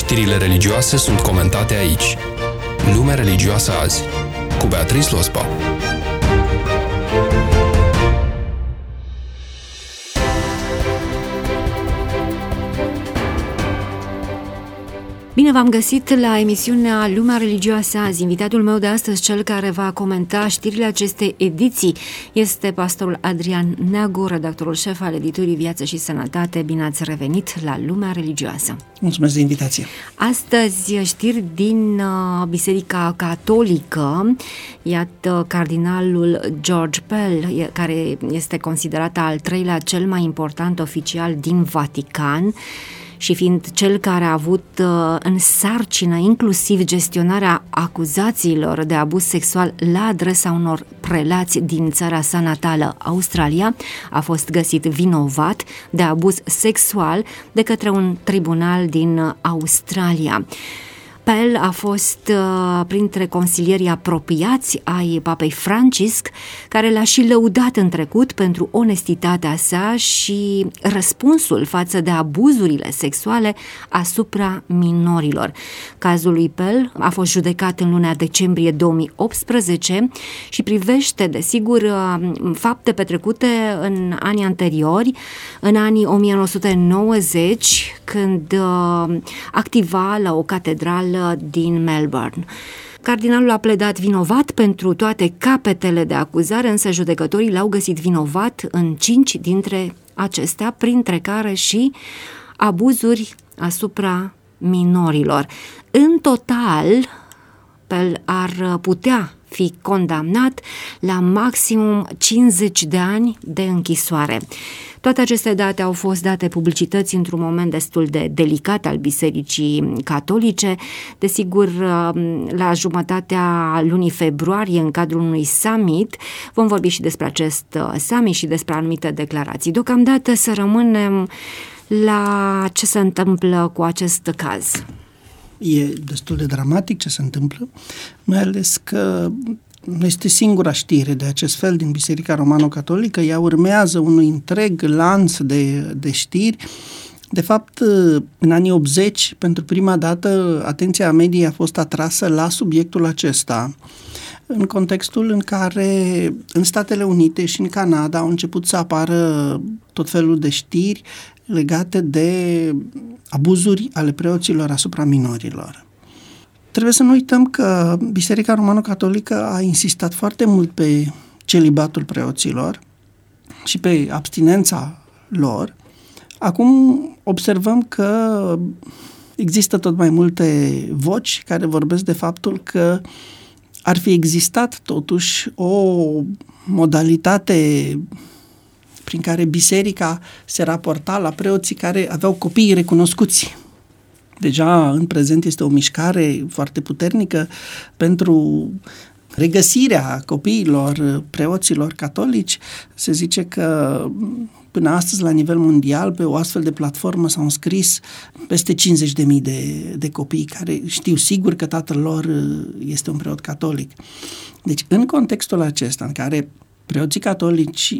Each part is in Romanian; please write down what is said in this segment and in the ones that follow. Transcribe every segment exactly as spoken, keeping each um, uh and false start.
Știrile religioase sunt comentate aici. Lumea religioasă azi, cu Beatrice Lospa. Bine v-am găsit la emisiunea Lumea religioasă azi. Invitatul meu de astăzi, cel care va comenta știrile acestei ediții, este pastorul Adrian Neagu, redactorul șef al editurii Viață și Sănătate. Bine ați revenit la Lumea religioasă. Mulțumesc de invitație. Astăzi știri din Biserica Catolică. Iată, cardinalul George Pell, care este considerat al treilea cel mai important oficial din Vatican, și fiind cel care a avut uh, în sarcină inclusiv gestionarea acuzațiilor de abuz sexual la adresa unor prelați din țara sa natală, Australia, a fost găsit vinovat de abuz sexual de către un tribunal din Australia. Pell a fost uh, printre consilierii apropiați ai Papei Francisc, care l-a și lăudat în trecut pentru onestitatea sa și răspunsul față de abuzurile sexuale asupra minorilor. Cazul lui Pell a fost judecat în luna decembrie două mii optsprezece și privește, desigur, uh, fapte petrecute în anii anteriori, în anii o mie nouă sute nouăzeci, când uh, activa la o catedrală din Melbourne. Cardinalul a pledat vinovat pentru toate capetele de acuzare, însă judecătorii l-au găsit vinovat în cinci dintre acestea, printre care și abuzuri asupra minorilor. În total, Pell ar putea fi condamnat la maximum cincizeci de ani de închisoare. Toate aceste date au fost date publicității într-un moment destul de delicat al Bisericii Catolice. Desigur, la jumătatea lunii februarie, în cadrul unui summit, vom vorbi și despre acest summit și despre anumite declarații. Deocamdată să rămânem la ce se întâmplă cu acest caz. E destul de dramatic ce se întâmplă, mai ales că nu este singura știre de acest fel din Biserica Romano-Catolică, ea urmează unui întreg lanț de, de știri. De fapt, în anii optzeci, pentru prima dată, atenția mediei a fost atrasă la subiectul acesta, în contextul în care în Statele Unite și în Canada au început să apară tot felul de știri legate de abuzuri ale preoților asupra minorilor. Trebuie să nu uităm că Biserica Romano-Catolică a insistat foarte mult pe celibatul preoților și pe abstinența lor. Acum observăm că există tot mai multe voci care vorbesc de faptul că ar fi existat totuși o modalitate prin care biserica se raporta la preoții care aveau copii recunoscuți. Deja în prezent este o mișcare foarte puternică pentru regăsirea copiilor preoților catolici. Se zice că până astăzi, la nivel mondial, pe o astfel de platformă s-au înscris peste cincizeci de mii de, de copii care știu sigur că tatăl lor este un preot catolic. Deci, în contextul acesta, în care preoții catolici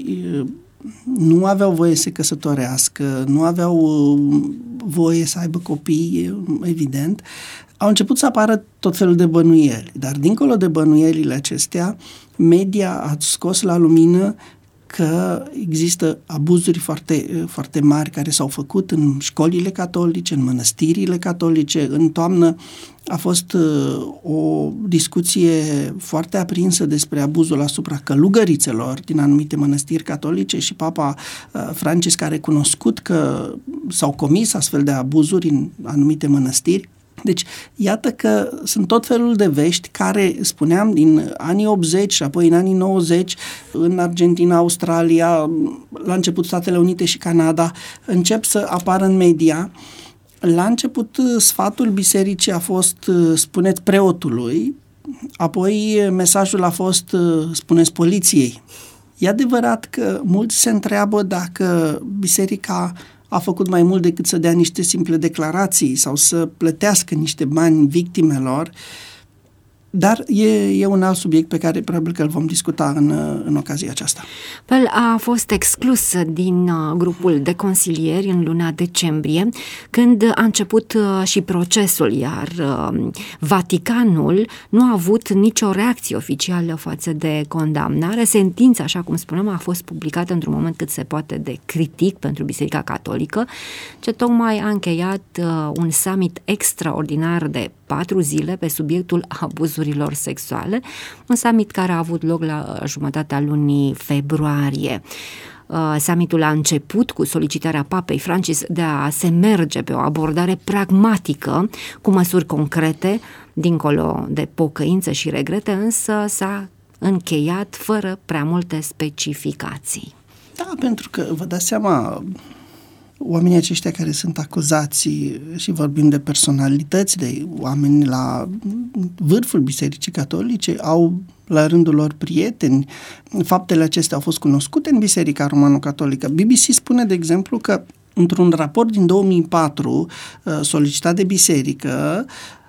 nu aveau voie să se căsătorească, nu aveau voie să aibă copii, evident, au început să apară tot felul de bănuieli. Dar dincolo de bănuielile acestea, media a scos la lumină că există abuzuri foarte, foarte mari care s-au făcut în școlile catolice, în mănăstirile catolice. În toamnă a fost uh, o discuție foarte aprinsă despre abuzul asupra călugărițelor din anumite mănăstiri catolice și Papa uh, Francisc a recunoscut că s-au comis astfel de abuzuri în anumite mănăstiri. Deci, iată că sunt tot felul de vești care, spuneam, din anii optzeci și apoi în anii nouăzeci, în Argentina, Australia, la început Statele Unite și Canada, încep să apară în media. La început, sfatul bisericii a fost, spuneți preotului, apoi mesajul a fost, spuneți poliției. E adevărat că mulți se întreabă dacă biserica a făcut mai mult decât să dea niște simple declarații sau să plătească niște bani victimelor. Dar e, e un alt subiect pe care probabil că îl vom discuta în, în ocazia aceasta. Pel a fost exclus din grupul de consilieri în luna decembrie, când a început și procesul, iar Vaticanul nu a avut nicio reacție oficială față de condamnare. Sentința, așa cum spuneam, a fost publicată într-un moment cât se poate de critic pentru Biserica Catolică, ce tocmai a încheiat un summit extraordinar de patru zile pe subiectul abuzurilor sexuale, un summit care a avut loc la jumătatea lunii februarie. Summitul a început cu solicitarea Papei Francis de a se merge pe o abordare pragmatică, cu măsuri concrete, dincolo de pocăință și regrete, însă s-a încheiat fără prea multe specificații. Da, pentru că vă dați seama, oamenii aceștia care sunt acuzați, și vorbim de personalități, de oameni la vârful Bisericii Catolice, au la rândul lor prieteni. Faptele acestea au fost cunoscute în Biserica Romano-Catolică. B B C spune, de exemplu, că într-un raport din două mii patru solicitat de biserică,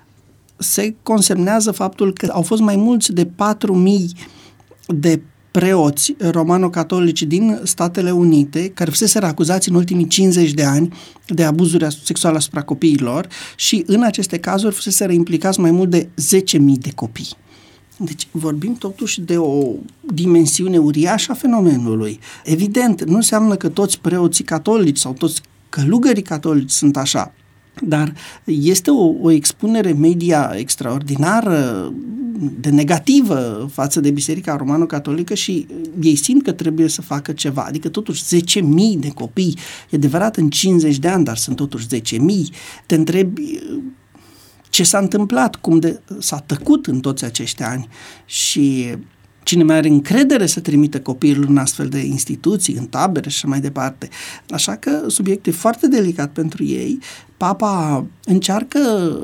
se consemnează faptul că au fost mai mulți de patru mii de preoți romano-catolici din Statele Unite care fuseseră acuzați în ultimii cincizeci de ani de abuzuri sexuale asupra copiilor și în aceste cazuri fuseseră implicați mai mult de zece mii de copii. Deci vorbim totuși de o dimensiune uriașă a fenomenului. Evident, nu înseamnă că toți preoții catolici sau toți călugării catolici sunt așa, dar este o, o expunere media extraordinară de negativă față de Biserica Romano-Catolică și ei simt că trebuie să facă ceva. Adică totuși zece mii de copii, e adevărat în cincizeci de ani, dar sunt totuși zece mii. Te întrebi ce s-a întâmplat, cum de, s-a tăcut în toți acești ani și cine mai are încredere să trimită copiii în astfel de instituții, în tabere și așa mai departe. Așa că subiectul e foarte delicat pentru ei. Papa încearcă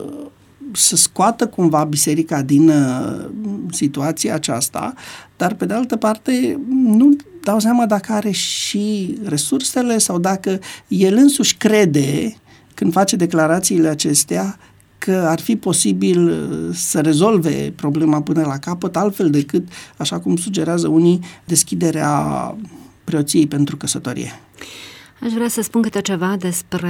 să scoată cumva biserica din uh, situația aceasta, dar pe de altă parte nu dau seama dacă are și resursele sau dacă el însuși crede, când face declarațiile acestea, că ar fi posibil să rezolve problema până la capăt, altfel decât, așa cum sugerează unii, deschiderea preoției pentru căsătorie. Aș vrea să spun câte ceva despre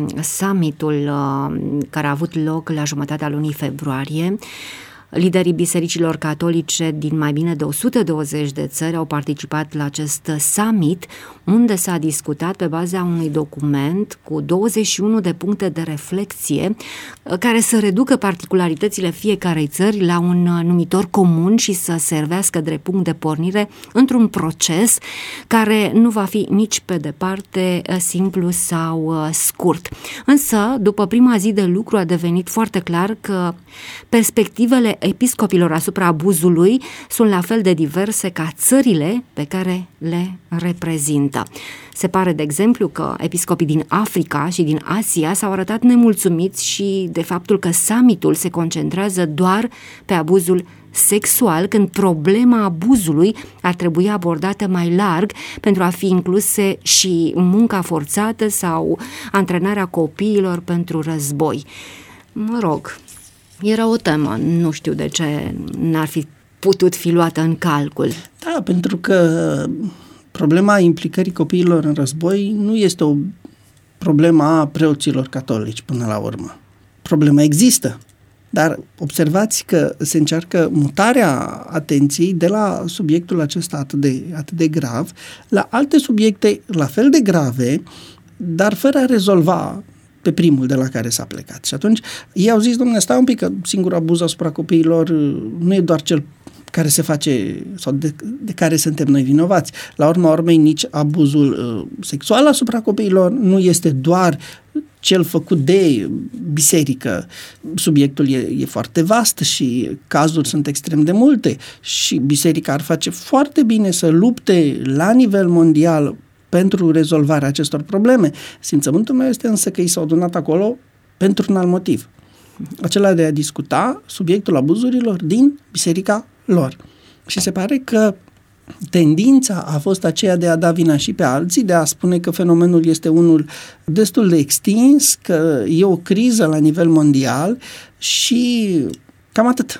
summitul care a avut loc la jumătatea lunii februarie. Liderii bisericilor catolice din mai bine de o sută douăzeci de țări au participat la acest summit, unde s-a discutat pe baza unui document cu douăzeci și unu de puncte de reflexie care să reducă particularitățile fiecarei țări la un numitor comun și să servească drept punct de pornire într-un proces care nu va fi nici pe departe simplu sau scurt. Însă, după prima zi de lucru a devenit foarte clar că perspectivele episcopilor asupra abuzului sunt la fel de diverse ca țările pe care le reprezintă. Se pare, de exemplu, că episcopii din Africa și din Asia s-au arătat nemulțumiți și de faptul că summitul se concentrează doar pe abuzul sexual, când problema abuzului ar trebui abordată mai larg pentru a fi incluse și munca forțată sau antrenarea copiilor pentru război. Mă rog, era o temă, nu știu de ce n-ar fi putut fi luată în calcul. Da, pentru că problema implicării copiilor în război nu este o problemă a preoților catolici până la urmă. Problema există, dar observați că se încearcă mutarea atenției de la subiectul acesta atât de, atât de grav la alte subiecte la fel de grave, dar fără a rezolva pe primul de la care s-a plecat. Și atunci ei au zis, dom'le, stai un pic, că singurul abuz asupra copiilor nu e doar cel care se face sau de, de care suntem noi vinovați. La urma urmei, nici abuzul uh, sexual asupra copiilor nu este doar cel făcut de biserică. Subiectul e, e foarte vast și cazuri sunt extrem de multe și biserica ar face foarte bine să lupte la nivel mondial pentru rezolvarea acestor probleme. Simțământul meu este însă că ei s-au adunat acolo pentru un alt motiv. Acela de a discuta subiectul abuzurilor din biserica lor. Și se pare că tendința a fost aceea de a da vina și pe alții, de a spune că fenomenul este unul destul de extins, că e o criză la nivel mondial și cam atât.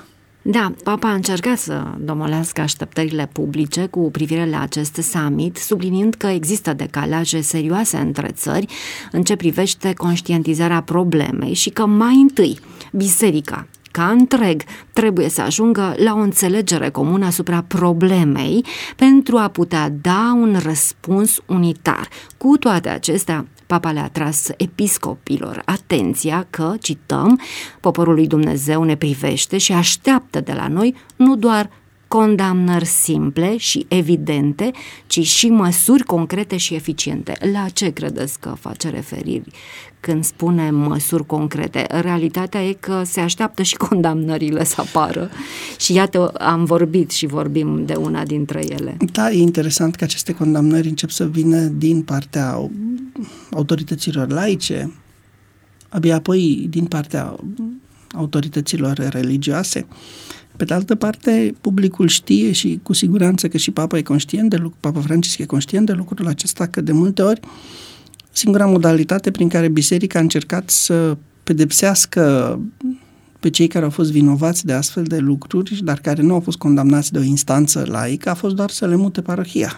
Da, Papa a încercat să domolească așteptările publice cu privire la acest summit, subliniind că există decalaje serioase între țări în ce privește conștientizarea problemei și că mai întâi biserica ca întreg trebuie să ajungă la o înțelegere comună asupra problemei pentru a putea da un răspuns unitar. Cu toate acestea, Papa le-a tras episcopilor atenția că, cităm, poporul lui Dumnezeu ne privește și așteaptă de la noi nu doar condamnări simple și evidente, ci și măsuri concrete și eficiente. La ce credeți că face referiri când spune măsuri concrete? Realitatea e că se așteaptă și condamnările să apară și iată, am vorbit și vorbim de una dintre ele. Da, e interesant că aceste condamnări încep să vină din partea autorităților laice, abia apoi din partea autorităților religioase. Pe de altă parte, publicul știe și cu siguranță că și Papa e conștient de lucru, Papa Francisc e conștient de lucrul acesta, că de multe ori singura modalitate prin care biserica a încercat să pedepsească pe cei care au fost vinovați de astfel de lucruri, dar care nu au fost condamnați de o instanță laică, a fost doar să le mute parohia.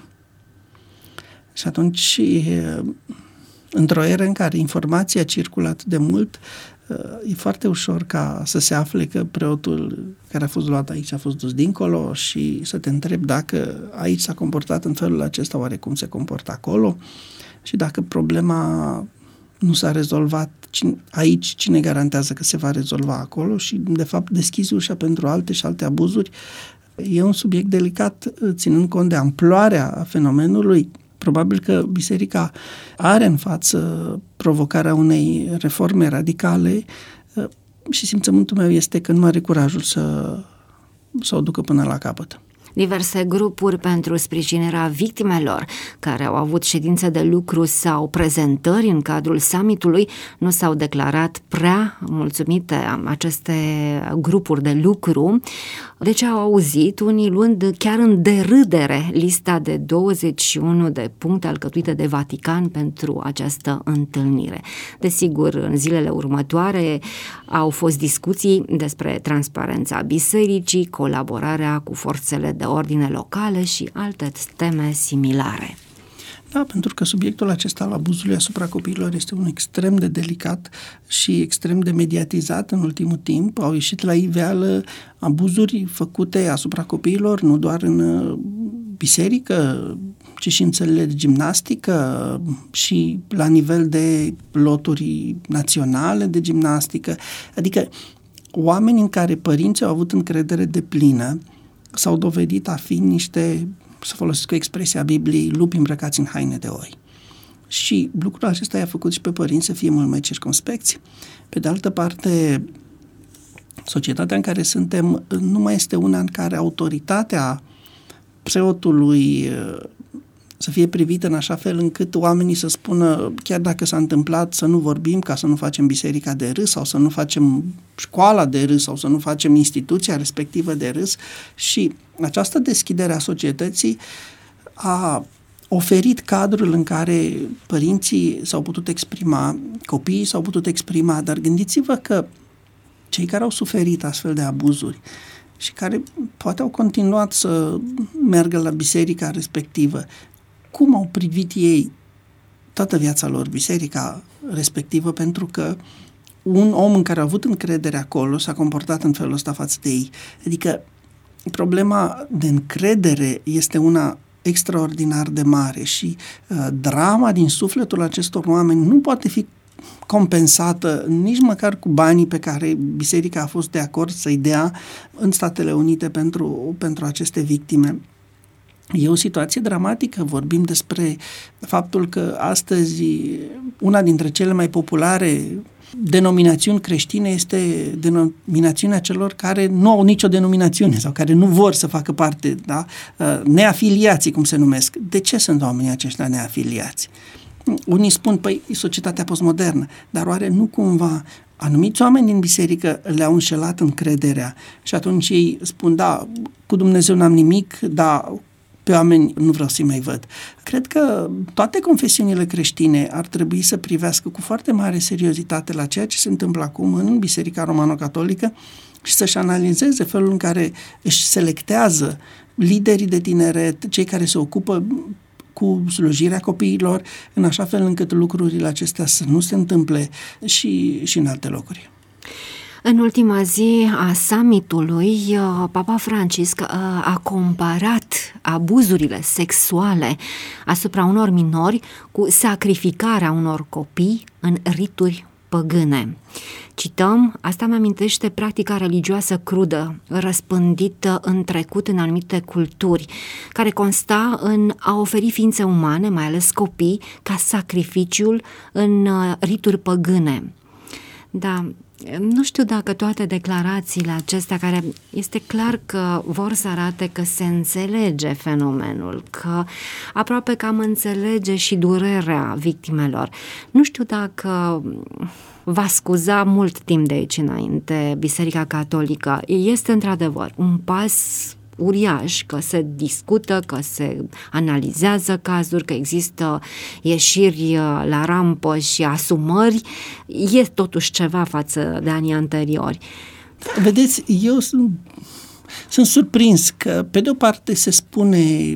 Și atunci, într-o eră în care informația circulă atât de mult, e foarte ușor ca să se afle că preotul care a fost luat aici a fost dus dincolo și să te întrebi dacă aici s-a comportat în felul acesta, oare cum se comportă acolo, și dacă problema nu s-a rezolvat aici, cine garantează că se va rezolva acolo, și de fapt deschizi ușa pentru alte și alte abuzuri. E un subiect delicat, ținând cont de amploarea fenomenului. Probabil că biserica are în față provocarea unei reforme radicale și simțământul meu este că nu are curajul să, să o ducă până la capăt. Diverse grupuri pentru sprijinirea victimelor care au avut ședințe de lucru sau prezentări în cadrul summitului nu s-au declarat prea mulțumite aceste grupuri de lucru. Deci au auzit, unii luând chiar în derâdere lista de douăzeci și unu de puncte alcătuite de Vatican pentru această întâlnire. Desigur, în zilele următoare au fost discuții despre transparența bisericii, colaborarea cu forțele de ordine locale și alte teme similare. Da, pentru că subiectul acesta al abuzului asupra copiilor este un extrem de delicat și extrem de mediatizat în ultimul timp. Au ieșit la iveală abuzuri făcute asupra copiilor, nu doar în biserică, ci și în țările de gimnastică și la nivel de loturi naționale de gimnastică. Adică oameni în care părinții au avut încredere deplină s-au dovedit a fi niște, să folosesc o expresie a Bibliei, lupi îmbrăcați în haine de oi. Și lucrul acesta i-a făcut și pe părinți să fie mult mai circumspecți. Pe de altă parte, societatea în care suntem nu mai este una în care autoritatea preotului să fie privită în așa fel încât oamenii să spună, chiar dacă s-a întâmplat, să nu vorbim ca să nu facem biserica de râs sau să nu facem școala de râs sau să nu facem instituția respectivă de râs. Și această deschidere a societății a oferit cadrul în care părinții s-au putut exprima, copiii s-au putut exprima, dar gândiți-vă că cei care au suferit astfel de abuzuri și care poate au continuat să meargă la biserica respectivă, cum au privit ei toată viața lor biserica respectivă, pentru că un om în care a avut încredere acolo s-a comportat în felul ăsta față de ei. Adică problema de încredere este una extraordinar de mare și uh, drama din sufletul acestor oameni nu poate fi compensată nici măcar cu banii pe care biserica a fost de acord să-i dea în Statele Unite pentru, pentru aceste victime. E o situație dramatică. Vorbim despre faptul că astăzi una dintre cele mai populare denominațiuni creștine este denominațiunea celor care nu au nicio denominațiune sau care nu vor să facă parte, da? Neafiliații, cum se numesc. De ce sunt oamenii aceștia neafiliați? Unii spun, păi, e societatea postmodernă, dar oare nu cumva anumiți oameni din biserică le-au înșelat încrederea și atunci ei spun, da, cu Dumnezeu n-am nimic, dar pe oameni nu vreau să-i mai văd. Cred că toate confesiunile creștine ar trebui să privească cu foarte mare seriozitate la ceea ce se întâmplă acum în Biserica Romano-Catolică și să-și analizeze felul în care își selectează liderii de tineret, cei care se ocupă cu slujirea copiilor, în așa fel încât lucrurile acestea să nu se întâmple și, și în alte locuri. În ultima zi a summitului, Papa Francisc a comparat abuzurile sexuale asupra unor minori cu sacrificarea unor copii în rituri păgâne. Cităm, asta mă amintește practica religioasă crudă, răspândită în trecut în anumite culturi, care consta în a oferi ființe umane, mai ales copii, ca sacrificiul în rituri păgâne. Da, nu știu dacă toate declarațiile acestea, care este clar că vor să arate că se înțelege fenomenul, că aproape că am înțelege și durerea victimelor. Nu știu dacă va scuza mult timp de aici înainte Biserica Catolică. Este într-adevăr un pas uriaș, că se discută, că se analizează cazuri, că există ieșiri la rampă și asumări, e totuși ceva față de anii anteriori. Vedeți, eu sunt, sunt surprins că pe de o parte se spune,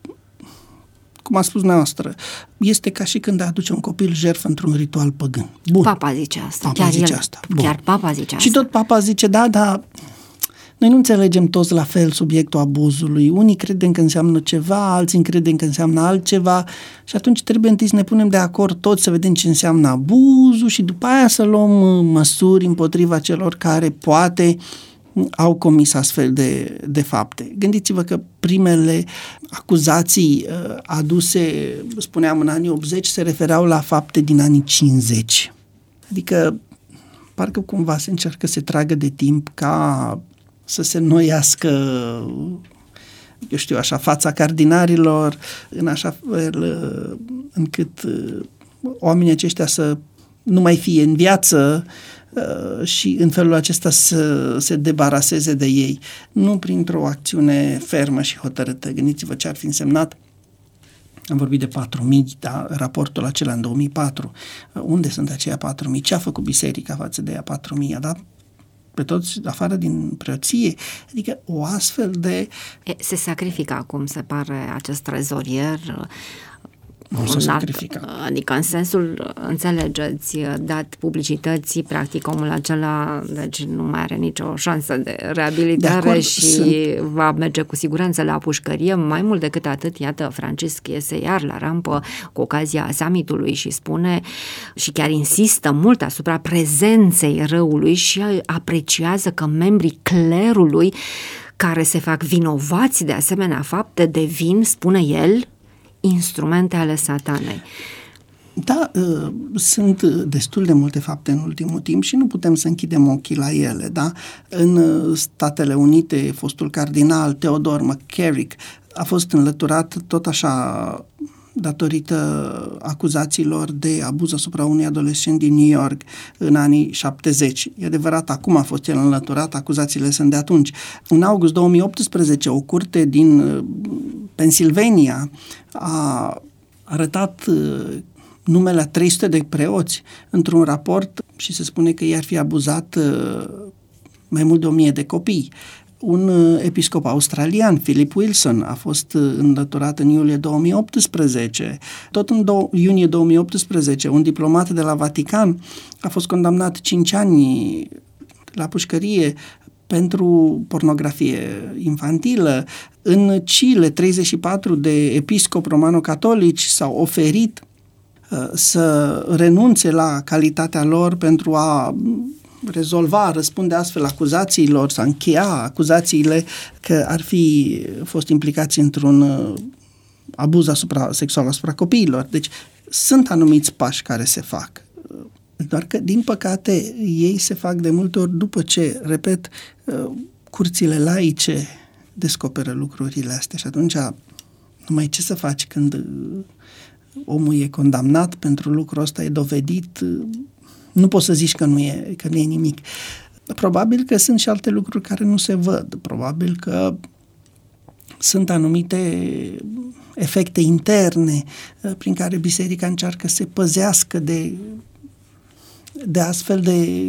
cum a spus dumneavoastră, este ca și când aduce un copil jertfă într-un ritual păgân. Bun. Papa zice asta. Papa chiar zice el, asta. Bun. Chiar Papa zice asta. Și tot Papa zice, da, da, noi nu înțelegem toți la fel subiectul abuzului. Unii credem că înseamnă ceva, alții credem că înseamnă altceva și atunci trebuie întâi să ne punem de acord toți să vedem ce înseamnă abuzul și după aia să luăm măsuri împotriva celor care poate au comis astfel de, de fapte. Gândiți-vă că primele acuzații aduse, spuneam, în anii optzeci, se refereau la fapte din anii cincizeci. Adică parcă cumva se încearcă să se tragă de timp ca să se înnoiască, eu știu așa, fața cardinalilor, în așa fel încât oamenii aceștia să nu mai fie în viață și în felul acesta să se debaraseze de ei. Nu printr-o acțiune fermă și hotărâtă. Gândiți-vă ce ar fi însemnat. Am vorbit de patru mii, da, raportul acela în două mii patru. Unde sunt aceia patru mii? Ce a făcut biserica față de aia patru mii? A dat pe toți afară din preoție. Adică o astfel de... Se sacrifică acum, se pare, acest trezorier. Nu se sacrifică. Adică în sensul, înțelegeți, dat publicității, practic omul acela, deci nu mai are nicio șansă de reabilitare de acord, și sunt... va merge cu siguranță la pușcărie. Mai mult decât atât, iată, Francisc iese iar la rampă cu ocazia summitului și spune și chiar insistă mult asupra prezenței răului și apreciază că membrii clerului care se fac vinovați de asemenea fapte devin, spune el, instrumente ale satanei. Da, uh, sunt destul de multe fapte în ultimul timp și nu putem să închidem ochii la ele, da? În Statele Unite, fostul cardinal Theodore McCarrick a fost înlăturat tot așa datorită acuzațiilor de abuz asupra unui adolescent din New York în anii șaptezeci. E adevărat, acum a fost el înlăturat, acuzațiile sunt de atunci. În august două mii optsprezece, o curte din Pennsylvania a arătat numele a trei sute de preoți într-un raport și se spune că i-ar fi abuzat mai mult de o mie de copii. Un episcop australian, Philip Wilson, a fost înlăturat în iulie două mii optsprezece. Tot în iunie două mii optsprezece, un diplomat de la Vatican a fost condamnat cinci ani la pușcărie pentru pornografie infantilă. În Chile, treizeci și patru de episcopi romano-catolici s-au oferit uh, să renunțe la calitatea lor pentru a rezolva, răspunde astfel acuzațiilor, să încheia acuzațiile că ar fi fost implicați într-un uh, abuz asupra, sexual asupra copiilor. Deci sunt anumiți pași care se fac. Doar că, din păcate, ei se fac de multe ori după ce, repet, curțile laice descoperă lucrurile astea și atunci numai ce să faci când omul e condamnat pentru lucrul ăsta, e dovedit, nu poți să zici că nu e, că nu e nimic. Probabil că sunt și alte lucruri care nu se văd. Probabil că sunt anumite efecte interne prin care biserica încearcă să se păzească de, de astfel de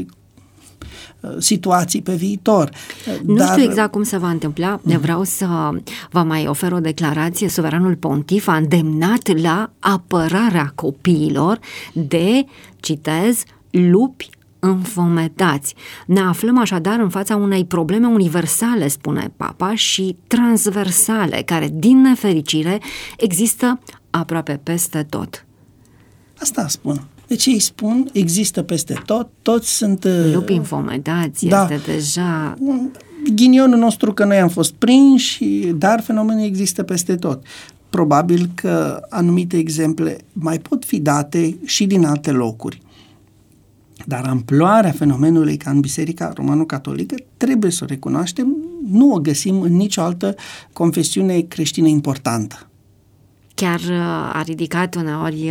situații pe viitor. Nu Dar... știu exact cum se va întâmpla. Mm. Vreau să vă mai ofer o declarație. Suveranul Pontif a îndemnat la apărarea copiilor de, citez, lupi înfometați. Ne aflăm așadar în fața unei probleme universale, spune Papa, și transversale, care, din nefericire, există aproape peste tot. Asta spun. Deci ei spun, există peste tot, toți sunt... Lupi înfometați, da, este deja... Ghinionul nostru că noi am fost prinși, dar fenomenul există peste tot. Probabil că anumite exemple mai pot fi date și din alte locuri. Dar amploarea fenomenului ca în Biserica Romano-Catolică, trebuie să o recunoaștem, nu o găsim în nicio altă confesiune creștină importantă. Chiar a ridicat uneori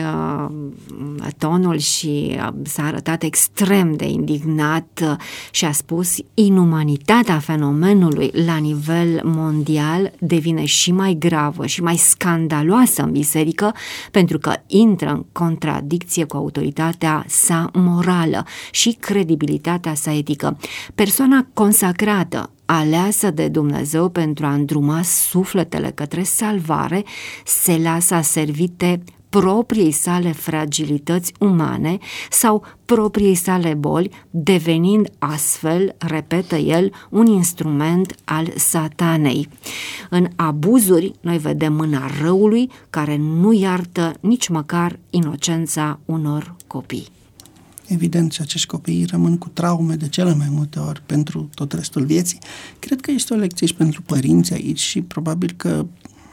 tonul și s-a arătat extrem de indignat și a spus: inumanitatea fenomenului la nivel mondial devine și mai gravă și mai scandaloasă în biserică pentru că intră în contradicție cu autoritatea sa morală și credibilitatea sa etică. Persoana consacrată, aleasă de Dumnezeu pentru a îndruma sufletele către salvare, se lasă aservite propriei sale fragilități umane sau propriei sale boli, devenind astfel, repetă el, un instrument al satanei. În abuzuri noi vedem mâna răului care nu iartă nici măcar inocența unor copii. Evident, și acești copii rămân cu traume de cele mai multe ori pentru tot restul vieții. Cred că este o lecție și pentru părinți aici și probabil că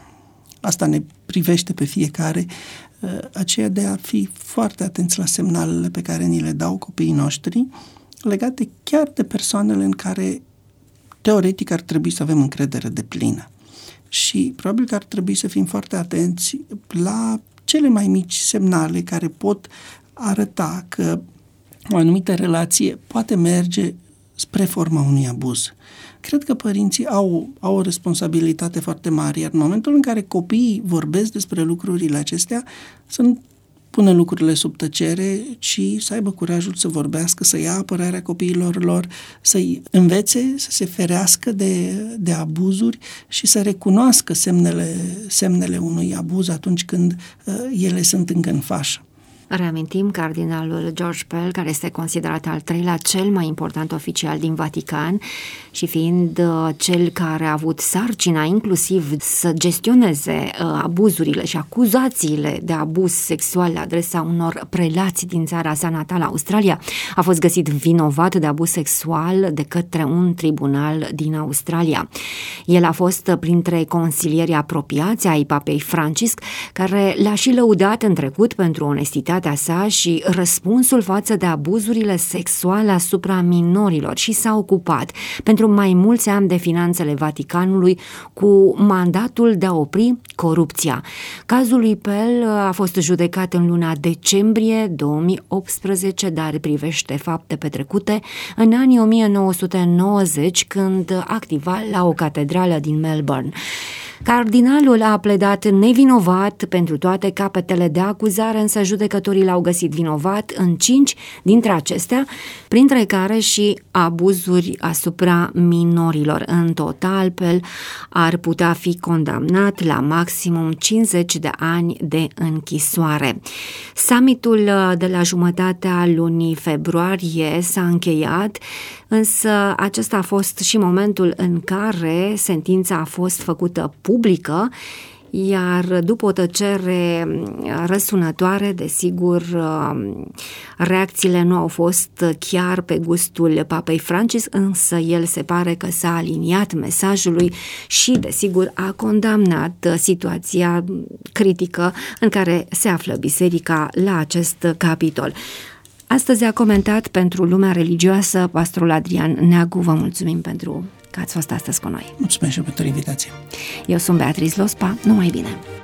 asta ne privește pe fiecare, aceea de a fi foarte atenți la semnalele pe care ni le dau copiii noștri, legate chiar de persoanele în care teoretic ar trebui să avem încredere deplină. Și probabil că ar trebui să fim foarte atenți la cele mai mici semnale care pot arăta că o anumită relație poate merge spre forma unui abuz. Cred că părinții au, au o responsabilitate foarte mare, iar în momentul în care copiii vorbesc despre lucrurile acestea, să nu pună lucrurile sub tăcere, ci să aibă curajul să vorbească, să ia apărarea copiilor lor, să-i învețe, să se ferească de, de abuzuri și să recunoască semnele, semnele unui abuz atunci când uh, ele sunt încă în fașă. Reamintim, cardinalul George Pell, care este considerat al treilea cel mai important oficial din Vatican și fiind uh, cel care a avut sarcina inclusiv să gestioneze uh, abuzurile și acuzațiile de abuz sexual la adresa unor prelați din țara sa natală, Australia, a fost găsit vinovat de abuz sexual de către un tribunal din Australia. El a fost printre consilierii apropiați ai Papei Francisc, care l-a și lăudat în trecut pentru onestitatea sa și răspunsul față de abuzurile sexuale asupra minorilor și s-a ocupat pentru mai mulți ani de finanțele Vaticanului cu mandatul de a opri corupția. Cazul lui Pell a fost judecat în luna decembrie două mii optsprezece, dar privește fapte petrecute în anii o mie nouă sute nouăzeci, când activa la o catedrală din Melbourne. Cardinalul a pledat nevinovat pentru toate capetele de acuzare, însă judecătorii l-au găsit vinovat în cinci dintre acestea, printre care și abuzuri asupra minorilor. În total, Pell ar putea fi condamnat la maximum cincizeci de ani de închisoare. Summitul de la jumătatea lunii februarie s-a încheiat, însă acesta a fost și momentul în care sentința a fost făcută publică, iar după o tăcere răsunătoare, desigur, reacțiile nu au fost chiar pe gustul Papei Francisc, însă el se pare că s-a aliniat mesajului și, desigur, a condamnat situația critică în care se află biserica la acest capitol. Astăzi a comentat pentru Lumea Religioasă pastorul Adrian Neagu. Vă mulțumim pentru că ați fost astăzi cu noi. Mulțumesc și pentru invitație. Eu sunt Beatrice Lospa. Numai bine!